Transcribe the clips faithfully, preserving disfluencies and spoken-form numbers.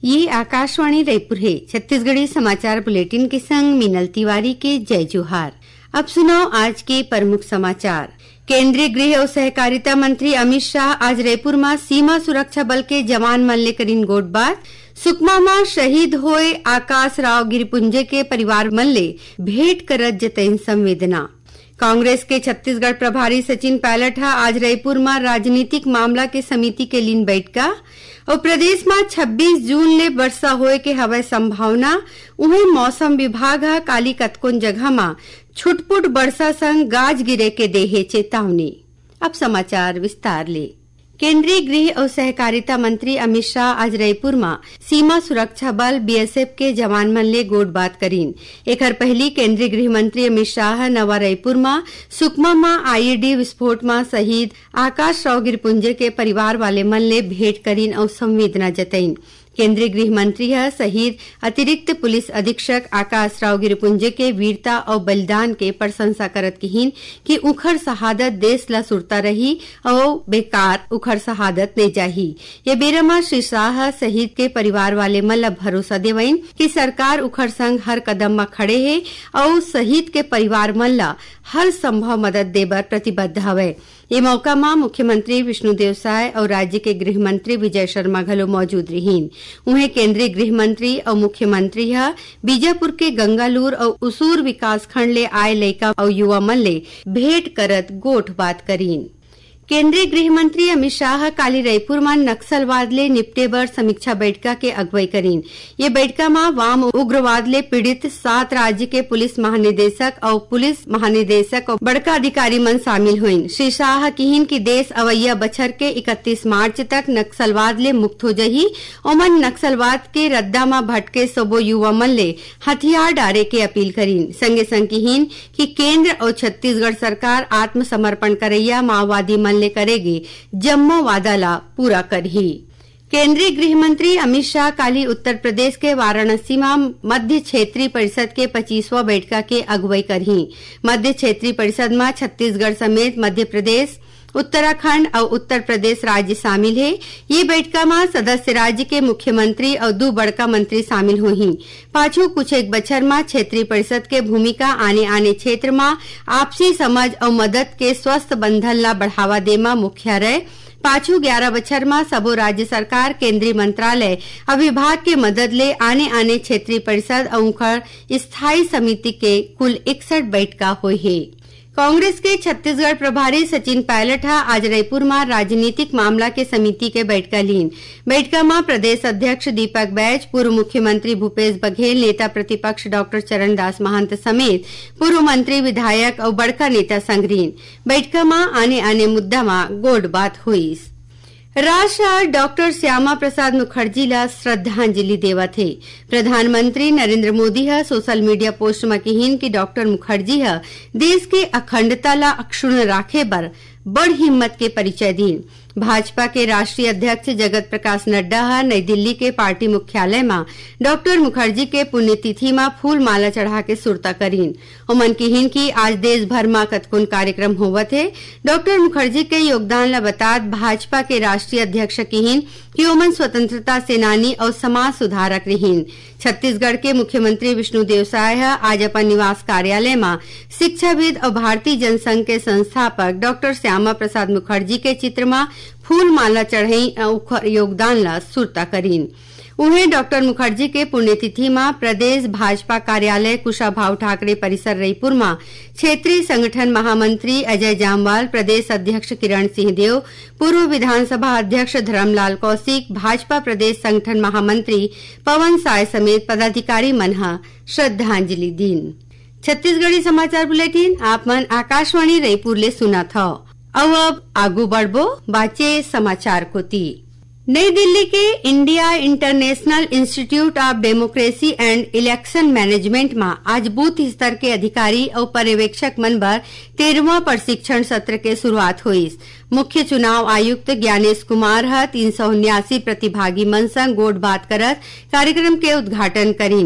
ये आकाशवाणी रायपुर है। छत्तीसगढ़ी समाचार बुलेटिन के संग मीनल तिवारी के जय जोहार। अब सुनो आज के प्रमुख समाचार। केंद्रीय गृह और सहकारिता मंत्री अमित शाह आज रायपुर में सीमा सुरक्षा बल के जवान मन ले करीन गोठबात। सुकमा में शहीद होए आकाश राव गिरिपुंजे के परिवार मन ले भेंट करत जतईन संवेदना। कांग्रेस के छत्तीसगढ़ प्रभारी सचिन पायलट आज रायपुर में राजनीतिक मामला के समिति के लीन बैठका और प्रदेश में छब्बीस जून ले वर्षा होए के हवय संभावना। उहे मौसम विभाग हा काली कतकोन जगह में छुटपुट वर्षा संग गाज गिरे के देहे चेतावनी। अब समाचार विस्तार ले। केंद्रीय गृह और सहकारिता मंत्री अमित शाह आज रायपुर में सीमा सुरक्षा बल बीएसएफ के जवान मन ले गोठबात करीन। एकर पहली केंद्रीय गृह मंत्री अमित शाह नवा रायपुर में सुकमा में आईईडी विस्फोट में शहीद आकाश राव गिरिपुंजे के परिवार वाले मन ले भेंट करीन और संवेदना जतईन। केंद्रीय गृह मंत्री है शहीद अतिरिक्त पुलिस अधीक्षक आकाश राव गिरिपुंजे के वीरता और बलिदान के प्रशंसा करत कहीन कि उखर शहादत देश ला सुरता रही और बेकार उखर शहादत ने जाही। ये बेरमा श्री शाह शहीद के परिवार वाले मन ला भरोसा देवईन कि सरकार उखर संग हर कदम में खड़े है और शहीद के परिवार मन ला हर संभव मदद देबर प्रतिबद्ध हवे। ये मौका में मुख्यमंत्री विष्णुदेव साय और राज्य के गृह मंत्री विजय शर्मा घलो मौजूद रहीन। उन्हें केंद्रीय गृह मंत्री और मुख्यमंत्री हा बीजापुर के गंगालूर और उसूर विकास खंड ले आए लइका और युवा मन ले भेंट करत गोठबात करीन। केंद्रीय गृह मंत्री अमित शाह काली रायपुर में नक्सलवाद ले निपटे बर समीक्षा बैठका के अगुवाई करीन। ये बैठका में वाम उग्रवाद ले पीड़ित सात राज्य के पुलिस महानिदेशक और पुलिस महानिदेशक और बड़का अधिकारी मन शामिल हुईन। श्री शाह कहिन कि देश अवैया बछर के इकतीस मार्च तक नक्सलवाद ले मुक्त हो जही। ओमन नक्सलवाद के रद्दा में भटके सबो युवा मन ले हथियार डारे के अपील करीन। संगे संग कहिन कि केंद्र और छत्तीसगढ़ सरकार आत्मसमर्पण करैया माओवादी मन ले करेगी जम्मो वादा ला पूरा करही। केंद्रीय गृह मंत्री अमित शाह काली उत्तर प्रदेश के वाराणसी में मध्य क्षेत्रीय परिषद के पच्चीसवां बैठका के अगुवाई करही। मध्य क्षेत्रीय परिषद में छत्तीसगढ़ समेत मध्य प्रदेश, उत्तराखंड और उत्तर प्रदेश राज्य शामिल है। ये बैठका में सदस्य राज्य के मुख्यमंत्री और दो बड़का मंत्री शामिल हुई। पाछू कुछ एक बछर में क्षेत्रीय परिषद के भूमिका आने आने क्षेत्र में आपसी समझ और मदद के स्वस्थ बंधन ला बढ़ावा दे में मुख्य रहे। पाछू ग्यारह बछर में सबो राज्य सरकार, केंद्रीय मंत्रालय और विभाग के मदद ले आने आने क्षेत्रीय परिषद और उखर स्थायी समिति के कुल इकसठ बैठका हुई है। कांग्रेस के छत्तीसगढ़ प्रभारी सचिन पायलट आज रायपुर में राजनीतिक मामला के समिति के बैठका लीन। बैठका में प्रदेश अध्यक्ष दीपक बैज, पूर्व मुख्यमंत्री भूपेश बघेल, नेता प्रतिपक्ष डॉक्टर चरणदास महंत समेत पूर्व मंत्री, विधायक और बड़का नेता संगरीन। बैठका में आने आने मुद्दा में गोठबात हुई। राष्ट्र आज डॉक्टर श्यामा प्रसाद मुखर्जी ला श्रद्धांजलि देवत है। प्रधानमंत्री नरेंद्र मोदी हा सोशल मीडिया पोस्ट में कहिन कि डॉक्टर मुखर्जी हा देश के अखंडता ला अक्षुण्ण राखे बर बड़ हिम्मत के परिचय दीन। भाजपा के राष्ट्रीय अध्यक्ष जगत प्रकाश नड्डा हा नई दिल्ली के पार्टी मुख्यालय में डॉक्टर मुखर्जी के पुण्यतिथि में फूल माला चढ़ा के सुरता करीन। ओमन कहिन कि आज देश भर में कतकुन कार्यक्रम होवत है। डॉक्टर मुखर्जी के योगदान ला बतात भाजपा के राष्ट्रीय अध्यक्ष कहिन कि ओमन स्वतंत्रता सेनानी और समाज सुधारक रहीन। छत्तीसगढ़ के मुख्यमंत्री विष्णुदेव साय आज अपन निवास कार्यालय में शिक्षाविद और भारतीय जनसंघ के संस्थापक डॉक्टर श्यामा प्रसाद मुखर्जी के चित्र में फूल माला चढ़ई और योगदान ला सुरता करीन। उन्हें डॉक्टर मुखर्जी के पुण्यतिथि में प्रदेश भाजपा कार्यालय कुशाभाऊ ठाकरे परिसर रायपुर में क्षेत्रीय संगठन महामंत्री अजय जामवाल, प्रदेश अध्यक्ष किरण सिंहदेव, पूर्व विधानसभा अध्यक्ष धर्मलाल कौशिक, भाजपा प्रदेश संगठन महामंत्री पवन साय समेत पदाधिकारी मनहा श्रद्धांजलि दीन। छत्तीसगढ़ी समाचार बुलेटिन आप मन आकाशवाणी रायपुर ले सुना था। अब आगू बढ़बो बाचे समाचार कोती। नई दिल्ली के India International Institute of Democracy and Election Management में आज बूथ स्तर के अधिकारी और पर्यवेक्षक मन बर तेरहवां प्रशिक्षण सत्र के शुरुआत हुई। मुख्य चुनाव आयुक्त ज्ञानेश कुमार हा तीन सौ उन्यासी प्रतिभागी मन संग गोठबात करत कार्यक्रम के उद्घाटन करीन।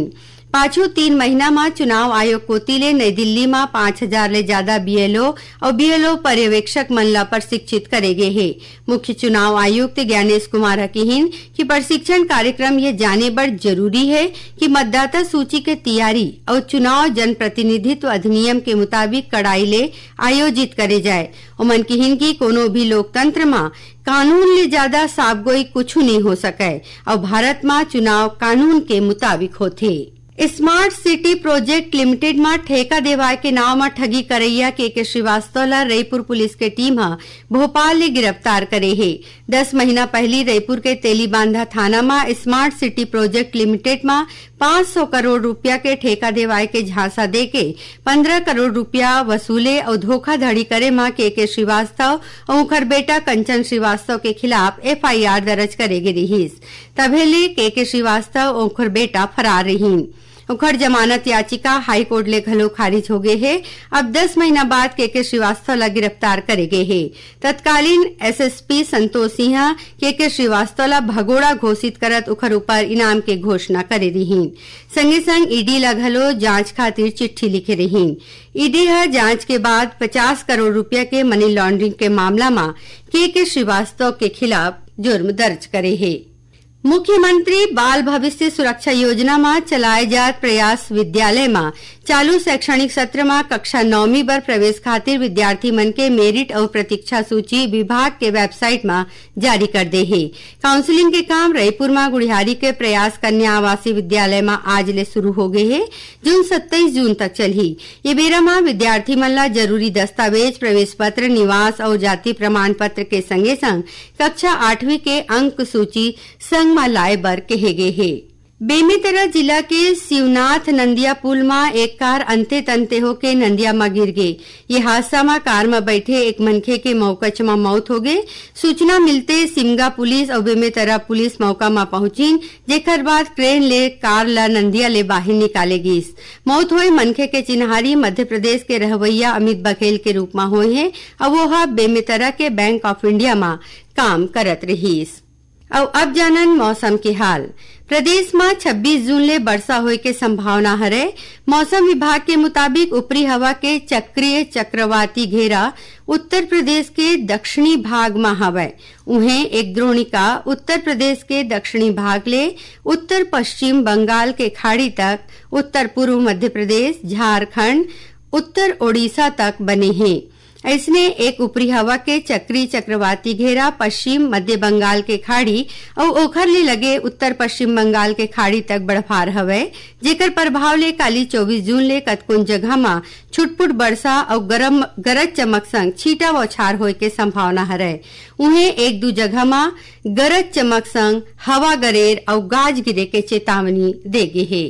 पाछू तीन महीना में चुनाव आयोग कोतीले नई दिल्ली में पांच हजार ले ज्यादा बीएलओ और बीएलओ पर्यवेक्षक मन ला प्रशिक्षित करे गे है। मुख्य चुनाव आयुक्त ज्ञानेश कुमार कहिन कि प्रशिक्षण कार्यक्रम ये जाने बर जरूरी है कि मतदाता सूची के तैयारी और चुनाव जनप्रतिनिधित्व अधिनियम के मुताबिक कड़ाई ले आयोजित करे जाए। उमन कहिन की कोनो भी लोकतंत्र में कानून ले ज्यादा साबगोई कुछ नहीं हो सके और भारत में चुनाव कानून के मुताबिक होथे। स्मार्ट सिटी प्रोजेक्ट लिमिटेड में ठेका देवाय के नाव में ठगी करैया के के श्रीवास्तव ला रायपुर पुलिस के टीम हा भोपाल ले गिरफ्तार करे है। दस महीना पहले रायपुर के तेलीबांधा थाना में स्मार्ट सिटी प्रोजेक्ट लिमिटेड में पांच सौ करोड़ रुपया के ठेका देवाय के झांसा दे के पंद्रह करोड़ रुपया वसूले और धोखाधड़ी करे में के के श्रीवास्तव और उखर बेटा कंचन श्रीवास्तव के खिलाफ एफआईआर दर्ज करे गे रहीस। तभेले के के श्रीवास्तव और उखर बेटा फरार रहीन। उखर जमानत याचिका हाईकोर्ट ले घलो खारिज हो गए है। अब दस महीना बाद के के श्रीवास्तव ला गिरफ्तार करे गए है। तत्कालीन एसएसपी संतोष सिंह के के श्रीवास्तव ला भगोड़ा घोषित करत उखर ऊपर इनाम के घोषणा करे रहीन। संगे संग ईडी ला घलो जांच खातिर चिट्ठी लिखे रहीन। ईडी ह जांच के बाद पचास करोड़ रुपया के मनी लॉन्ड्रिंग के मामला में के के श्रीवास्तव के खिलाफ जुर्म दर्ज करे है। मुख्यमंत्री बाल भविष्य सुरक्षा योजना में चलाए जात प्रयास विद्यालय में चालू शैक्षणिक सत्र में कक्षा नौवीं बर प्रवेश खातिर विद्यार्थी मन के मेरिट और प्रतीक्षा सूची विभाग के वेबसाइट में जारी कर दे है। काउंसलिंग के काम रायपुर में गुड़ियारी के प्रयास कन्या आवासीय विद्यालय में आज ले शुरू हो गए है, जो सत्ताईस जून तक चलही। ये बेरा में विद्यार्थी मन ला जरूरी दस्तावेज, प्रवेश पत्र, निवास और जाति प्रमाण पत्र के संगे संग कक्षा आठवीं के अंक सूची संग में लाए बर कहे गए है। बेमेतरा जिला के शिवनाथ नंदिया पुल में एक कार अंते तंते होके नंदिया में गिर गई। ये हादसा में कार में बैठे एक मनखे के मौकच में मौत हो गई। सूचना मिलते सिमगा पुलिस और बेमेतरा पुलिस मौका में पहुंची, जेकर बाद क्रेन ले कार ला नंदिया ले बाहर निकाले गईस। मौत हुए मनखे के चिन्हारी मध्य प्रदेश के रहवैया अमित बघेल के रूप में हुए है और वो हा बेमेतरा के बैंक ऑफ इंडिया में काम करत रहीस। और अब जानन मौसम के हाल। प्रदेश में छब्बीस जून ले वर्षा होए के संभावना हरे। मौसम विभाग के मुताबिक ऊपरी हवा के चक्रीय चक्रवाती घेरा उत्तर प्रदेश के दक्षिणी भाग में हवे। उहें एक द्रोणिका उत्तर प्रदेश के दक्षिणी भाग ले उत्तर पश्चिम बंगाल के खाड़ी तक, उत्तर पूर्व मध्य प्रदेश, झारखंड, उत्तर ओडिशा तक बने हैं। ऐसने एक ऊपरी हवा के चक्री चक्रवाती घेरा पश्चिम मध्य बंगाल के खाड़ी और ओखर ले लगे उत्तर पश्चिम बंगाल के खाड़ी तक बढ़फार हवे, जेकर प्रभाव ले काली चौबीस जून ले कतकुन जगह में छुटपुट वर्षा और गरम गरज चमक संग छीटा बौछार होए के संभावना हरे। उहें एक दो जगह में गरज चमक संग हवा गरेर और गाज गिरे के चेतावनी देगे है।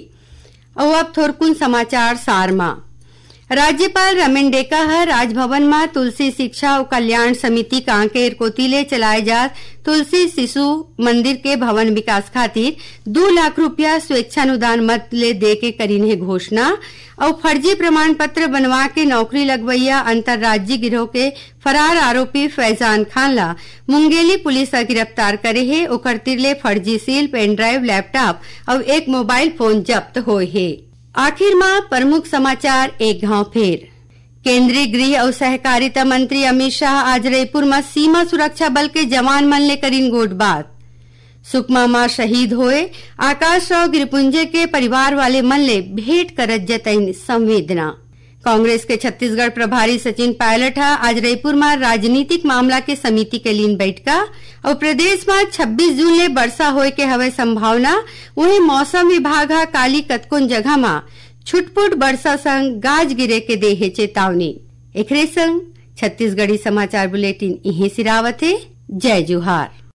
और अब थोरकुन समाचार सार में। राज्यपाल रमेन डेका ह राजभवन में तुलसी शिक्षा और कल्याण समिति कांकेर कोतीले चलाए जात तुलसी शिशु मंदिर के भवन विकास खातिर दो लाख रुपया स्वेच्छानुदान मत ले दे के करीन है घोषणा। और फर्जी प्रमाण पत्र बनवा के नौकरी लगवैया अंतर्राज्यीय गिरोह के फरार आरोपी फैजान खान ला मुंगेली पुलिस गिरफ्तार करे है। ओकर तिरले फर्जी सील, पेन ड्राइव, लैपटॉप और एक मोबाइल फोन जब्त होए है। आखिर में प्रमुख समाचार एक घाव फेर। केंद्रीय गृह और सहकारिता मंत्री अमित शाह आज रायपुर में सीमा सुरक्षा बल के जवान मन ले करीन गोट बात। सुकमा में शहीद होए आकाश राव गिरपुंजे के परिवार वाले मन ले भेंट करत जतईन संवेदना। कांग्रेस के छत्तीसगढ़ प्रभारी सचिन पायलट आज रायपुर में राजनीतिक मामला के समिति के लीन बैठका। और प्रदेश में छब्बीस जून ले वर्षा होए के हवे संभावना। वहीं मौसम विभाग हा काली कतकुन जगह में छुटपुट वर्षा संग गाज गिरे के दे है चेतावनी। एकरे संग छत्तीसगढ़ी समाचार बुलेटिन इहीं सिरावत है। जय जोहार।